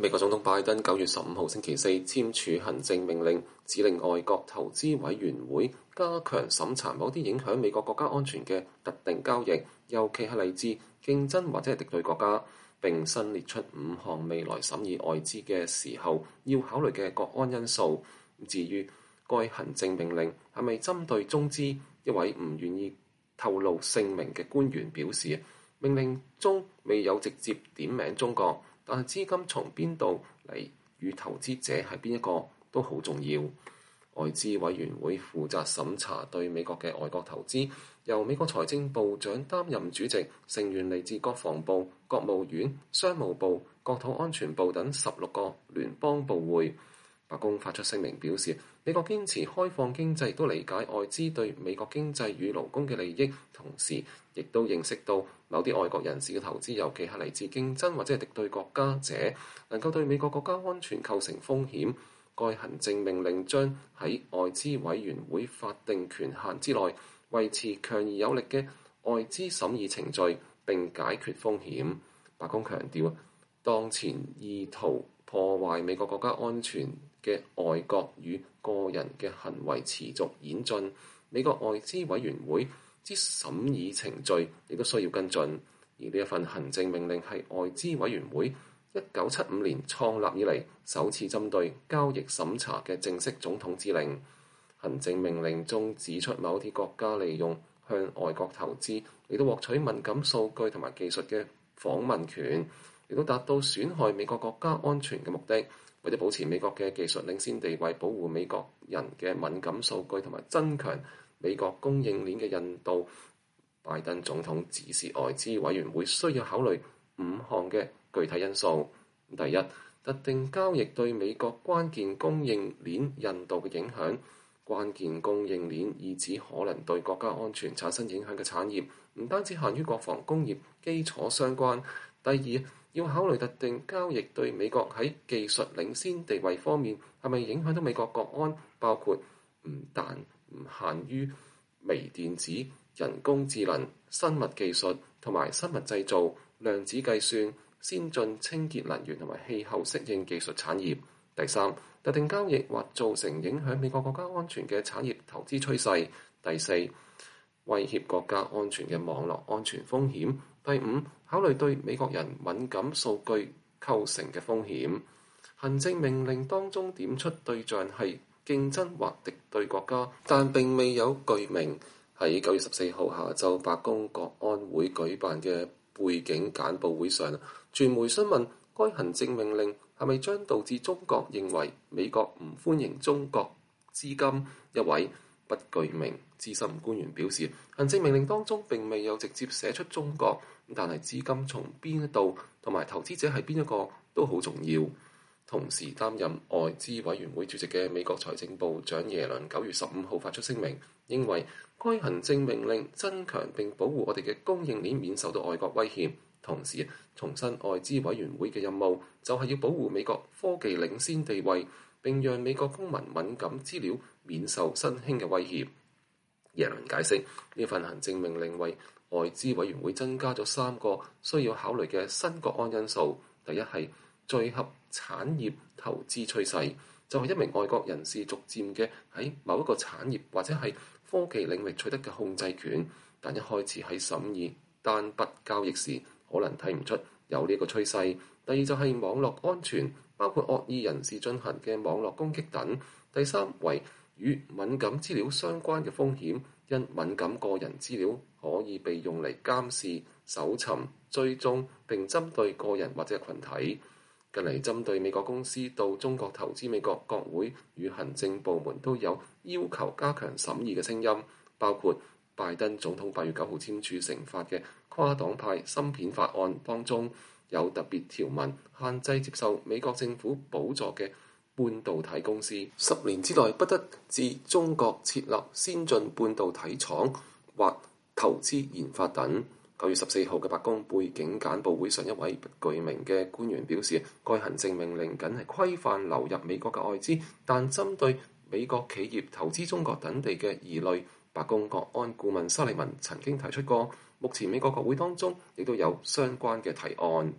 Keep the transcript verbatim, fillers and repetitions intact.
美國總統拜登九月十五號星期四簽署行政命令，指令外國投資委員會加強審查某啲影響美國國家安全嘅特定交易，尤其係嚟自競爭或者係敵對國家。並新列出五項未來審議外資嘅時候要考慮嘅國安因素。至於該行政命令係咪針對中資，一位唔願意透露姓名嘅官員表示，命令中未有直接點名中國，但係資金從邊度嚟與投資者係邊一個都好重要。外資委員會負責審查對美國嘅外國投資，由美國財政部長擔任主席，成員嚟自國防部、國務院、商務部、國土安全部等十六個聯邦部會。白宮發出聲明表示，美國堅持開放經濟，都理解外資對美國經濟與勞工嘅利益，同時亦都認識到某啲外國人士嘅投資，尤其係嚟自競爭或者係敵對國家者，能夠對美國國家安全構成風險。該行政命令將喺外資委員會法定權限之內維持強而有力嘅外資審議程序，並解決風險。白宮強調，當前意圖破壞美國國家安全嘅外國與個人嘅行為持續演進，美國外資委員會之審議程序亦都需要跟進。而呢一份行政命令係外資委員會一九七五年創立以嚟首次針對交易審查嘅正式總統指令。行政命令中指出，某啲國家利用向外國投資嚟到獲取敏感數據同埋技術嘅訪問權，亦都達到損害美國國家安全嘅目的。為咗保持美國嘅技術領先地位，保護美國人嘅敏感數據同埋增強美國供應鏈嘅印度，拜登總統指示外資委員會需要考慮五項嘅具體因素。第一，特定交易對美國關鍵供應鏈印度嘅影響。關鍵供應鏈意指可能對國家安全產生影響嘅產業，唔單止限於國防工業基礎相關。第二，要考慮特定交易對美國喺技術領先地位方面係咪影響到美國國安，包括唔但唔限於微電子、人工智能、生物技術同埋生物製造、量子計算、先進清潔能源同埋氣候適應技術產業。第三，特定交易或造成影響美國國家安全嘅產業投資趨勢。第四，威脅國家安全嘅網絡安全風險。第五，考慮對美國人敏感數據構成嘅風險。行政命令當中點出對象係競爭或敵對國家，但並未有具名。喺九月十四號下晝，白宮國安會舉辦嘅背景簡報會上，傳媒詢問該行政命令係咪將導致中國認為美國唔歡迎中國資金。一位不具名資深官員表示，行政命令當中並未有直接寫出中國，但係資金從邊一度同埋投資者係邊一個都好重要。同時擔任外資委員會主席嘅美國財政部長耶倫九月十五號發出聲明，認為該行政命令增強並保護我哋嘅供應鏈免受到外國威脅，同時重申外資委員會嘅任務就係要保護美國科技領先地位，並讓美國公民敏感資料免受新興嘅威脅。耶倫解釋，呢份行政命令為外資委員會增加咗三個需要考慮嘅新國安因素。第一係聚合產業投資趨勢，就係一名外國人士逐漸嘅喺某一個產業或者係科技領域取得嘅控制權，但一開始喺審議單筆交易時，可能睇唔出有呢個趨勢。第二就係網絡安全，包括惡意人士進行嘅網絡攻擊等。第三為與敏感資料相關嘅風險，因敏感個人資料可以被用嚟監視、搜尋、追蹤並針對個人或者群體。近嚟針對美國公司到中國投資，美國國會與行政部門都有要求加強審議嘅聲音，包括拜登總統八月九號簽署成法嘅跨黨派芯片法案，當中有特別條文限制接受美國政府補助嘅半導體公司十年之內不得至中國設立先進半導體廠或投資研發等。九月十四號嘅白宮背景簡報會上，一位不具名嘅官員表示，該行政命令僅係規範流入美國嘅外資，但針對美國企業投資中國等地嘅疑慮，白宮國安顧問沙利文曾經提出過，目前美國國會當中亦都有相關嘅提案。